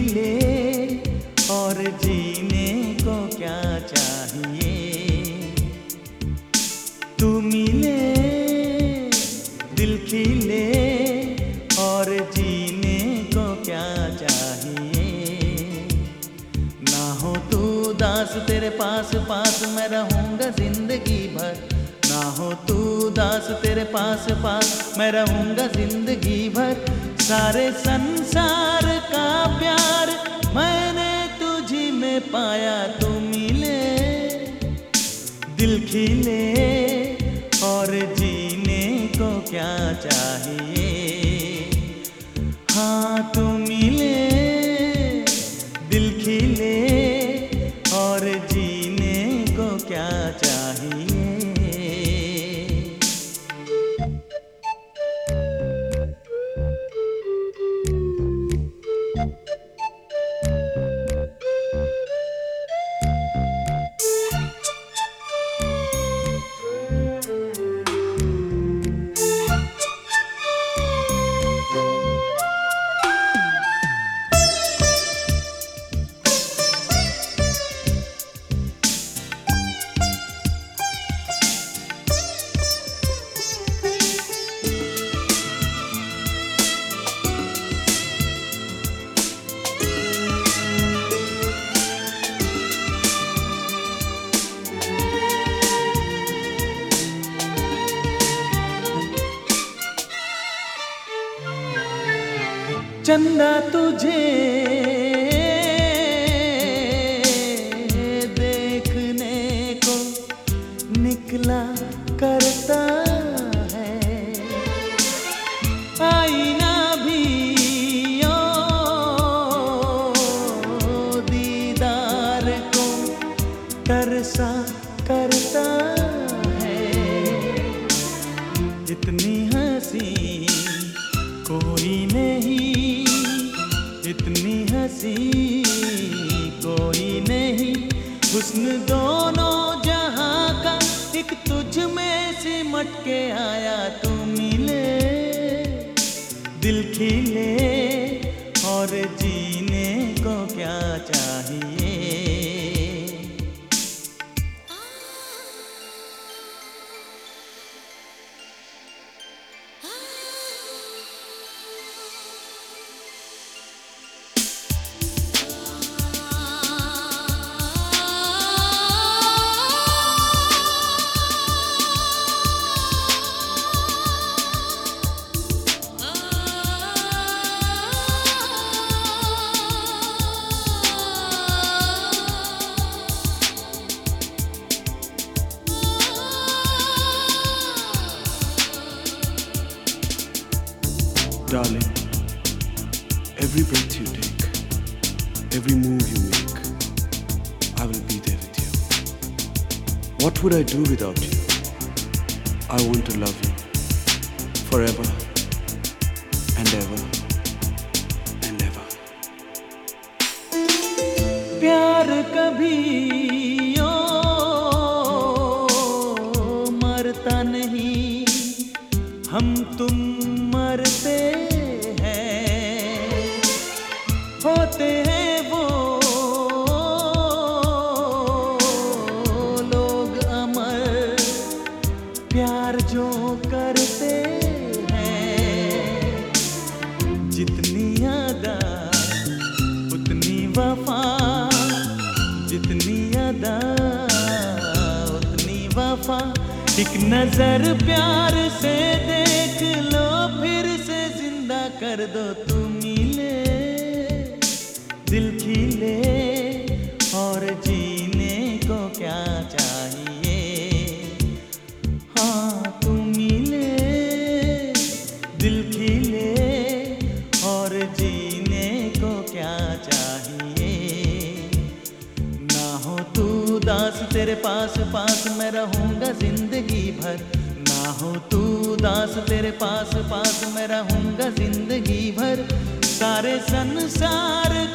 खिले और जीने को क्या चाहिए। तू मिले दिल खिले और जीने को क्या चाहिए। ना हो तू उदास तेरे पास पास मैं रहूंगा जिंदगी भर। ना हो तू उदास तेरे पास पास मैं रहूंगा जिंदगी भर। सारे संसार का प्यार मैंने तुझी में पाया। तू मिले दिल खिले और जीने को क्या चाहिए। हाँ तू मिले दिल खिले और जीने को क्या चाहिए। चंदा तुझे देखने को निकला करता है। आईना भी ओ दीदार को तरसा करता है। इतनी हंसी कोई नहीं, इतनी हंसी कोई नहीं। हुस्न दोनों जहां का एक तुझ में सिमट के आया। तू मिले दिल खिले और जीने को क्या चाहिए। Darling, every breath you take, every move you make, I will be there with you. What would I do without you? I want to love you forever and ever and ever. प्यार कभी ओ मरता नहीं, हम तुम मरते हैं। होते हैं वो लोग अमर प्यार जो करते हैं। जितनी अदा उतनी वफा, जितनी अदा उतनी वफा। एक नजर प्यार से देख लो फिर से जिंदा कर दो। तू मिले दिल खिले और जीने को क्या चाहिए। हाँ तू मिले दिल खिले और जीने को क्या चाहिए। ना हो तू उदास तेरे पास पास मैं रहूंगा जिंदगी भर। ना हो तू उदास तेरे पास पास मैं रहूंगा जिंदगी भर। सारे संसार